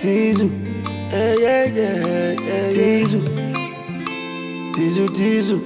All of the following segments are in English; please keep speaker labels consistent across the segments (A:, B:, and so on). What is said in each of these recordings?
A: Tizu, Tizu, Tizu.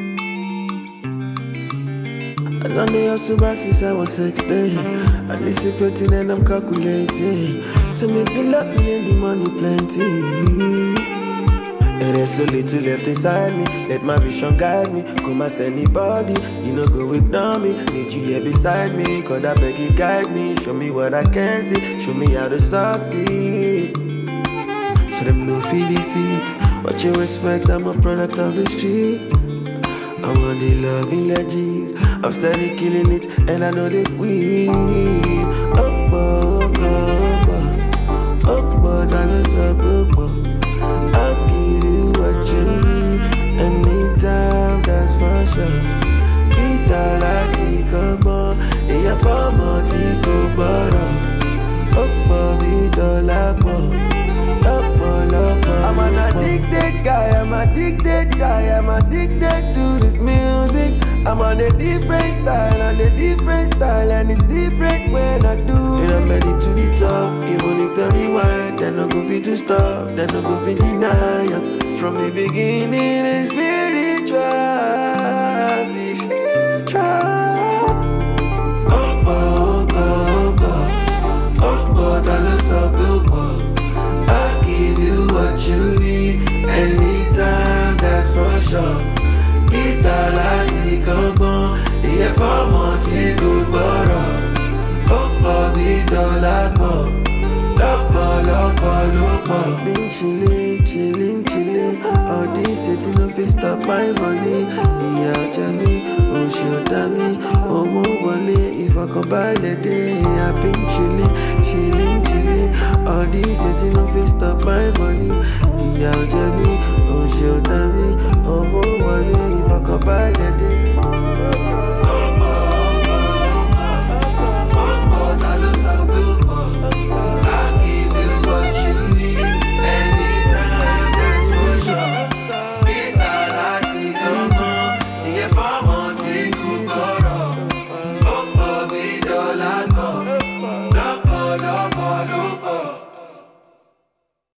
A: I done the hustle back since I was 16. Anticipating and I'm calculating to make the love and the money plenty. And there's so little left inside me. Let my vision guide me. Come as anybody, you know go ignore me. Need you here beside me, cause I beg you guide me. Show me what I can see, show me how to succeed. So them no feel defeat. What you respect, I'm a product of the street. I want the love in legends. I'm steady killing it, and I know that we I'll give you what you need anytime, that's for sure. Italati kobo, iya famo ti koboro. I'm an addicted guy, I'm addicted to this music. I'm on a different style, and it's different when I do. And I'm ready to the top, even if the rewind, then no go fit to stop, then no go fit deny. From the beginning, it's spiritual. I'll give you what you need anytime, that's for sure. Italati kobo, iye fomo ti kugboro. Bi dolapo, lopo. Been chillin'. All this city no fit stop my money. Iya jami, oshota mi, owo wole. If I come by the day, I've been chillin'. All this city no fit stop my money. Iya jami, oshota mi, owo wole. If I come by the day.